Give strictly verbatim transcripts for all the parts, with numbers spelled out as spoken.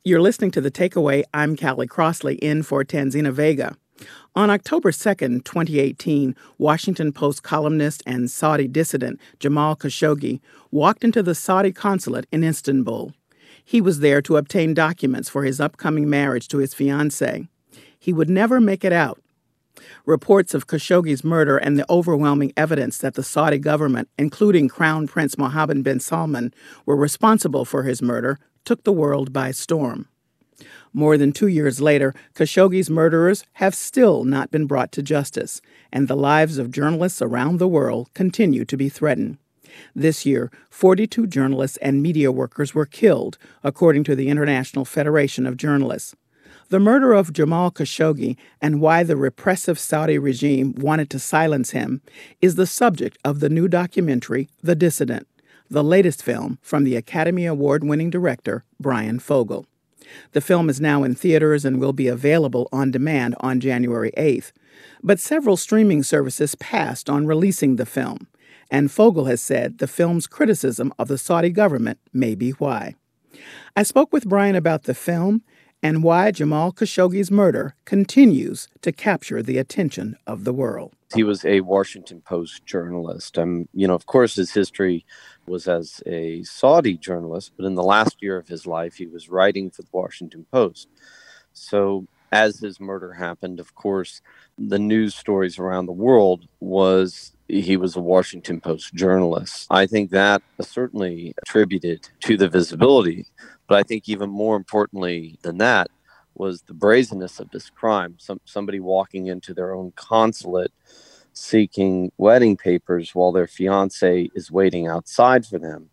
You're listening to The Takeaway. I'm Callie Crossley in for Tanzina Vega. On October second, twenty eighteen, Washington Post columnist and Saudi dissident Jamal Khashoggi walked into the Saudi consulate in Istanbul. He was there to obtain documents for his upcoming marriage to his fiancée. He would never make it out. Reports of Khashoggi's murder and the overwhelming evidence that the Saudi government, including Crown Prince Mohammed bin Salman, were responsible for his murder took the world by storm. More than two years later, Khashoggi's murderers have still not been brought to justice, and the lives of journalists around the world continue to be threatened. This year, forty-two journalists and media workers were killed, according to the International Federation of Journalists. The murder of Jamal Khashoggi and why the repressive Saudi regime wanted to silence him is the subject of the new documentary, The Dissident, the latest film from the Academy Award-winning director, Brian Fogel. The film is now in theaters and will be available on demand on January eighth. But several streaming services passed on releasing the film, and Fogel has said the film's criticism of the Saudi government may be why. I spoke with Brian about the film and why Jamal Khashoggi's murder continues to capture the attention of the world. He was a Washington Post journalist. Um, you know, of course, his history was as a Saudi journalist, but in the last year of his life, he was writing for the Washington Post. So as his murder happened, of course, the news stories around the world was he was a Washington Post journalist. I think that certainly attributed to the visibility. But I think even more importantly than that was the brazenness of this crime. Some somebody walking into their own consulate seeking wedding papers while their fiancé is waiting outside for them,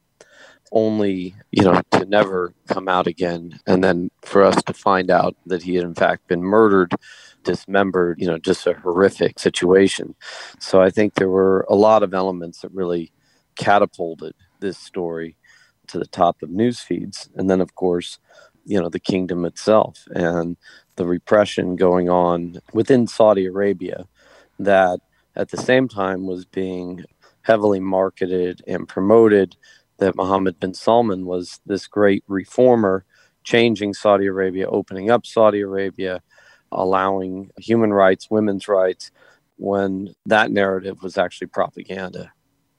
only, you know, to never come out again. And then for us to find out that he had in fact been murdered, dismembered, you know, just a horrific situation. So I think there were a lot of elements that really catapulted this story to the top of news feeds. And then, of course, you know, the kingdom itself and the repression going on within Saudi Arabia that at the same time was being heavily marketed and promoted, that Mohammed bin Salman was this great reformer, changing Saudi Arabia, opening up Saudi Arabia, allowing human rights, women's rights, when that narrative was actually propaganda.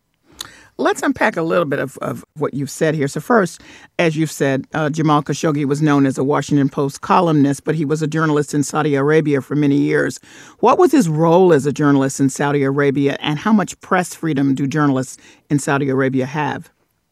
Let's unpack a little bit of, of what you've said here. So first, as you've said, uh, Jamal Khashoggi was known as a Washington Post columnist, but he was a journalist in Saudi Arabia for many years. What was his role as a journalist in Saudi Arabia, and how much press freedom do journalists in Saudi Arabia have?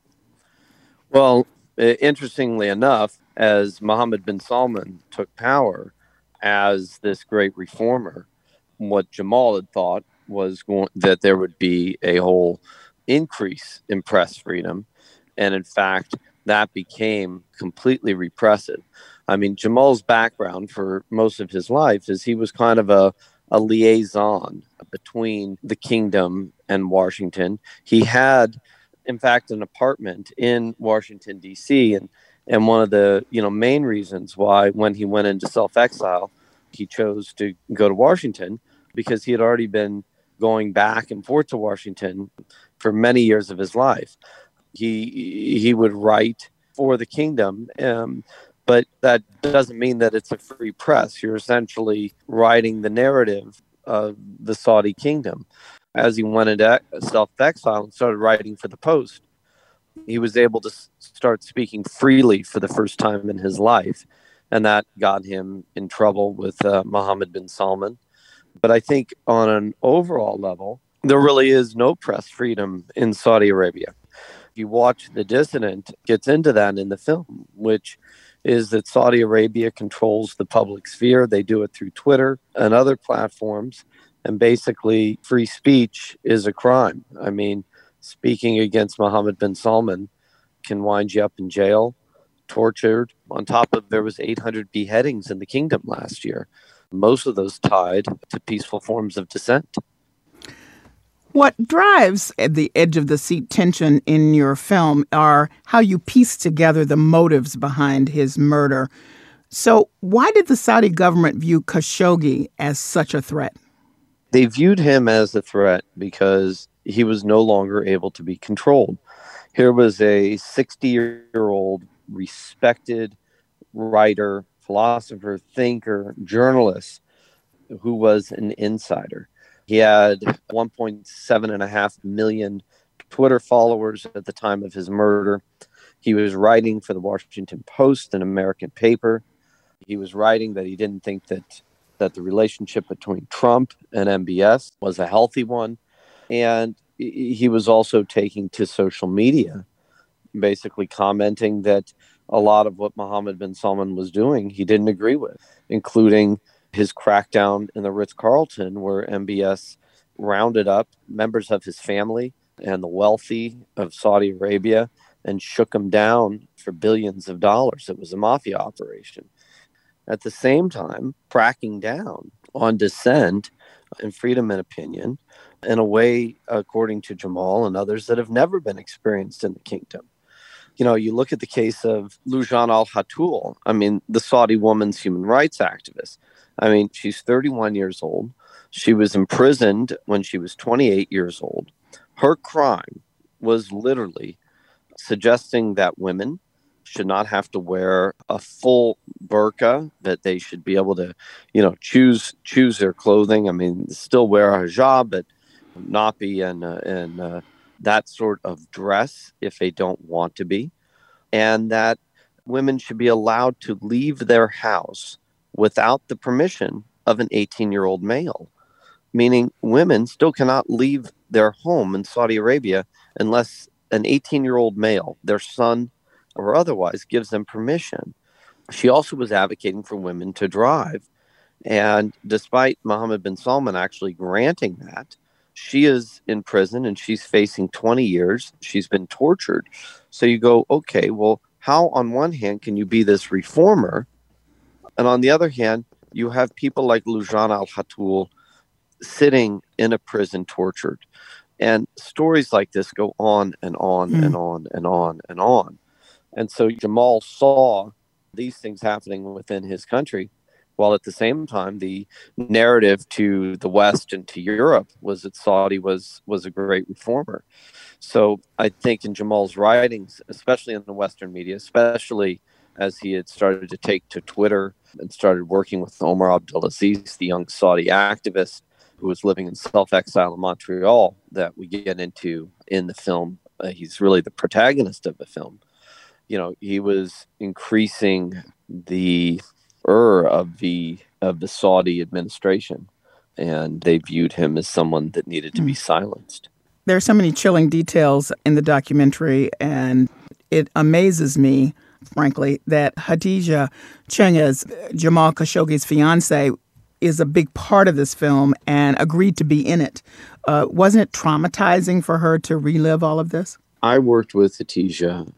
Well, interestingly enough, as Mohammed bin Salman took power as this great reformer, what Jamal had thought was going, that there would be a whole increase in press freedom. And in fact, that became completely repressive. I mean, Jamal's background for most of his life is he was kind of a, a liaison between the kingdom and Washington. He had, in fact, an apartment in Washington, D C, and and one of the, you know, main reasons why when he went into self-exile, he chose to go to Washington, because he had already been going back and forth to Washington for many years of his life. He he would write for the kingdom, um, but that doesn't mean that it's a free press. You're essentially writing the narrative of the Saudi kingdom. As he went into self-exile and started writing for the Post, he was able to start speaking freely for the first time in his life, and that got him in trouble with uh, Mohammed bin Salman. But I think on an overall level, there really is no press freedom in Saudi Arabia. If you watch The Dissident, gets into that in the film, which is that Saudi Arabia controls the public sphere. They do it through Twitter and other platforms. And basically, free speech is a crime. I mean, speaking against Mohammed bin Salman can wind you up in jail, tortured. On top of, there was eight hundred beheadings in the kingdom last year, most of those tied to peaceful forms of dissent. What drives the edge of the seat tension in your film are how you piece together the motives behind his murder. So why did the Saudi government view Khashoggi as such a threat? They viewed him as a threat because he was no longer able to be controlled. Here was a sixty-year-old respected writer, philosopher, thinker, journalist who was an insider. He had one point seven and a half million Twitter followers at the time of his murder. He was writing for the Washington Post, an American paper. He was writing that he didn't think that that the relationship between Trump and M B S was a healthy one. And he was also taking to social media, basically commenting that a lot of what Mohammed bin Salman was doing, he didn't agree with, including his crackdown in the Ritz-Carlton, where M B S rounded up members of his family and the wealthy of Saudi Arabia and shook them down for billions of dollars. It was a mafia operation. At the same time, cracking down on dissent and freedom of opinion in a way, according to Jamal and others, that have never been experienced in the kingdom. You know, you look at the case of Loujain al-Hathloul, I mean, the Saudi woman's human rights activist. I mean, she's thirty-one years old. She was imprisoned when she was twenty-eight years old. Her crime was literally suggesting that women should not have to wear a full burqa, that they should be able to, you know, choose choose their clothing. I mean, still wear a hijab, but not be in, uh, in uh, that sort of dress if they don't want to be. And that women should be allowed to leave their house without the permission of an eighteen-year-old male, meaning women still cannot leave their home in Saudi Arabia unless an eighteen-year-old male, their son or otherwise, gives them permission. She also was advocating for women to drive. And despite Mohammed bin Salman actually granting that, she is in prison and she's facing twenty years. She's been tortured. So you go, okay, well, how on one hand can you be this reformer? And on the other hand, you have people like Loujain al-Hathloul sitting in a prison tortured. And stories like this go on and on mm. and on and on and on. And so Jamal saw these things happening within his country, while at the same time, the narrative to the West and to Europe was that Saudi was was a great reformer. So I think in Jamal's writings, especially in the Western media, especially as he had started to take to Twitter and started working with Omar Abdulaziz, the young Saudi activist who was living in self-exile in Montreal, that we get into in the film. Uh, he's really the protagonist of the film. You know, he was increasing the ur of the of the Saudi administration, and they viewed him as someone that needed to mm. be silenced. There are so many chilling details in the documentary, and it amazes me, frankly, that Hadija Chengiz, Jamal Khashoggi's fiance, is a big part of this film and agreed to be in it. Uh, wasn't it traumatizing for her to relive all of this? I worked with Hadija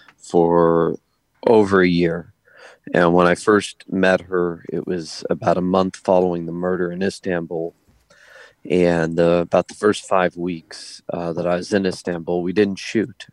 for over a year. And when I first met her, it was about a month following the murder in Istanbul. And uh, about the first five weeks uh, that I was in Istanbul, we didn't shoot.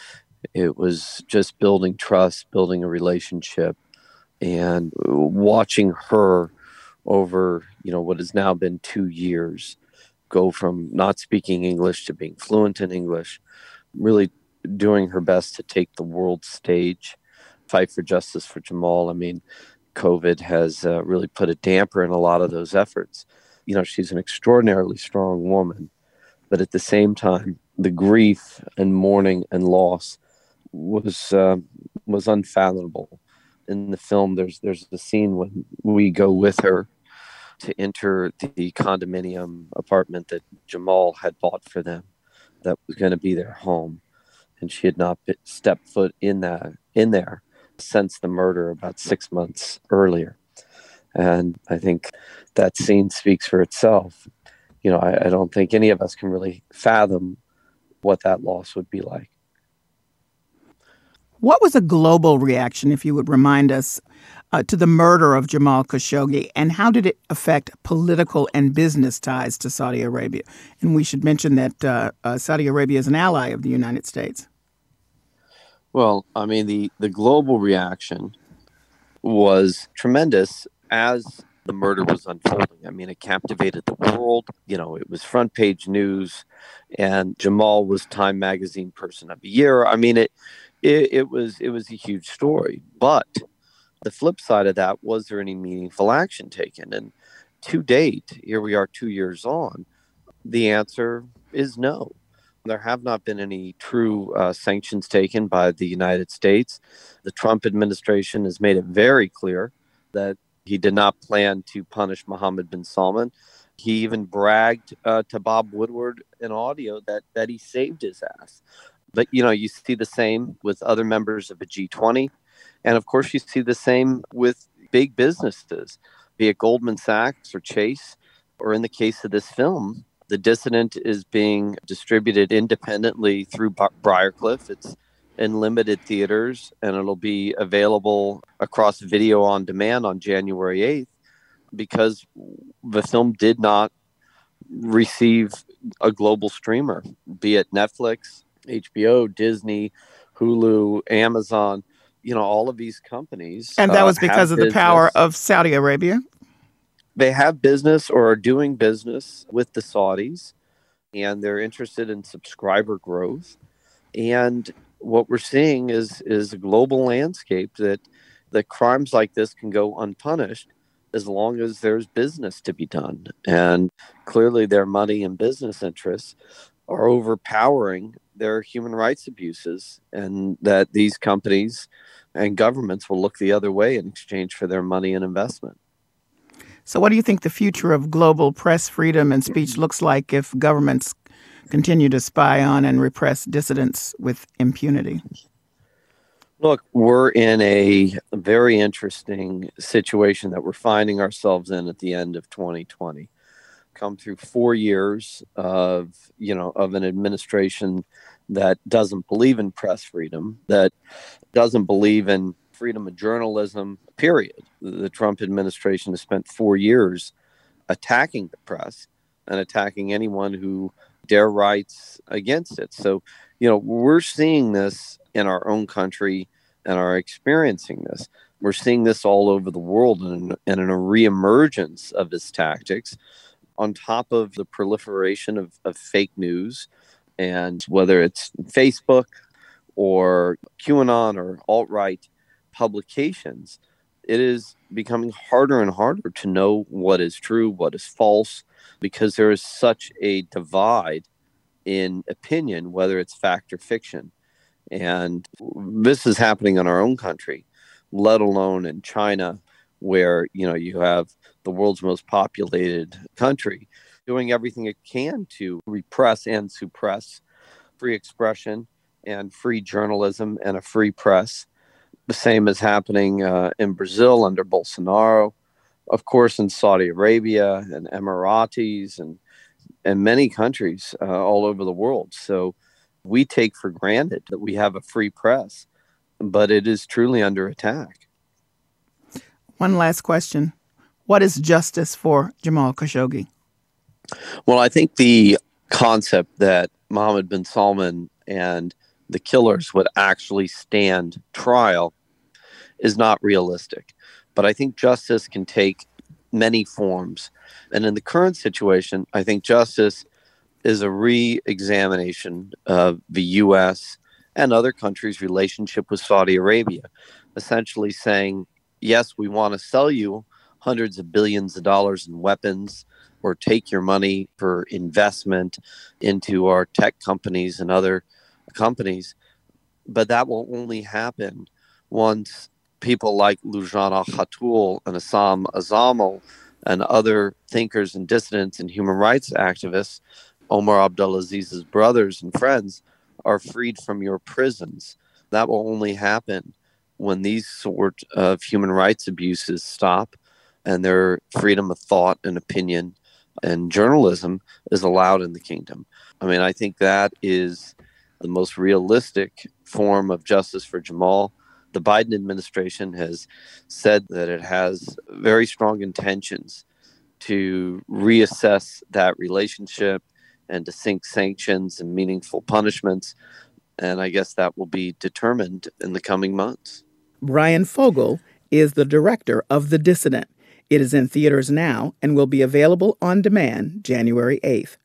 It was just building trust, building a relationship, and watching her over, you know, what has now been two years, go from not speaking English to being fluent in English, really doing her best to take the world stage, fight for justice for Jamal. I mean, COVID has uh, really put a damper in a lot of those efforts. You know, she's an extraordinarily strong woman, but at the same time, the grief and mourning and loss was uh, was unfathomable. In the film, there's there's the scene when we go with her to enter the condominium apartment that Jamal had bought for them, that was going to be their home, and she had not stepped foot in that in there since the murder about six months earlier. And I think that scene speaks for itself. You know, I, I don't think any of us can really fathom what that loss would be like. What was a global reaction, if you would remind us, uh, to the murder of Jamal Khashoggi, and how did it affect political and business ties to Saudi Arabia? And we should mention that uh, uh, Saudi Arabia is an ally of the United States. Well, I mean, the, the global reaction was tremendous as the murder was unfolding. I mean, it captivated the world. You know, it was front page news, and Jamal was Time Magazine Person of the Year. I mean, it, it, it was it was a huge story. But The flip side of that, was there any meaningful action taken? And to date, here we are two years on, the answer is no. There have not been any true uh, sanctions taken by the United States. The Trump administration has made it very clear that he did not plan to punish Mohammed bin Salman. He even bragged uh, to Bob Woodward in audio that, that he saved his ass. But, you know, you see the same with other members of the G twenty. And, of course, you see the same with big businesses, be it Goldman Sachs or Chase, or in the case of this film, The Dissident is being distributed independently through Briarcliff. It's in limited theaters, and it'll be available across video on demand on January eighth because the film did not receive a global streamer, be it Netflix, H B O, Disney, Hulu, Amazon. You know, all of these companies. And that was uh, because of business. the power of Saudi Arabia? They have business or are doing business with the Saudis, and they're interested in subscriber growth. And what we're seeing is, is a global landscape that, that crimes like this can go unpunished as long as there's business to be done. And clearly their money and business interests are overpowering their human rights abuses, and that these companies and governments will look the other way in exchange for their money and investment. So what do you think the future of global press freedom and speech looks like if governments continue to spy on and repress dissidents with impunity? Look, we're in a very interesting situation that we're finding ourselves in at the end of twenty twenty. Come through four years of, you know, of an administration that doesn't believe in press freedom, that doesn't believe in freedom of journalism, period. The Trump administration has spent four years attacking the press and attacking anyone who dare writes against it. So, you know, we're seeing this in our own country and are experiencing this. We're seeing this all over the world, and, and in a reemergence of his tactics, on top of the proliferation of, of fake news, and whether it's Facebook or QAnon or alt-right publications, it is becoming harder and harder to know what is true, what is false, because there is such a divide in opinion, whether it's fact or fiction. And this is happening in our own country, let alone in China, where, you know, you have the world's most populated country doing everything it can to repress and suppress free expression and free journalism and a free press. The same is happening uh, in Brazil under Bolsonaro, of course, in Saudi Arabia and Emiratis and, and many countries uh, all over the world. So we take for granted that we have a free press, but it is truly under attack. One last question. What is justice for Jamal Khashoggi? Well, I think the concept that Mohammed bin Salman and the killers would actually stand trial is not realistic. But I think justice can take many forms. And in the current situation, I think justice is a re-examination of the U S and other countries' relationship with Saudi Arabia, essentially saying, yes, we want to sell you hundreds of billions of dollars in weapons or take your money for investment into our tech companies and other companies. But that will only happen once people like Loujain al-Hathloul and Issam Azamil and other thinkers and dissidents and human rights activists, Omar Abdulaziz's brothers and friends, are freed from your prisons. That will only happen when these sort of human rights abuses stop and their freedom of thought and opinion and journalism is allowed in the kingdom. I mean, I think that is the most realistic form of justice for Jamal. The Biden administration has said that it has very strong intentions to reassess that relationship and to sink sanctions and meaningful punishments. And I guess that will be determined in the coming months. Bryan Fogel is the director of The Dissident. It is in theaters now and will be available on demand January eighth.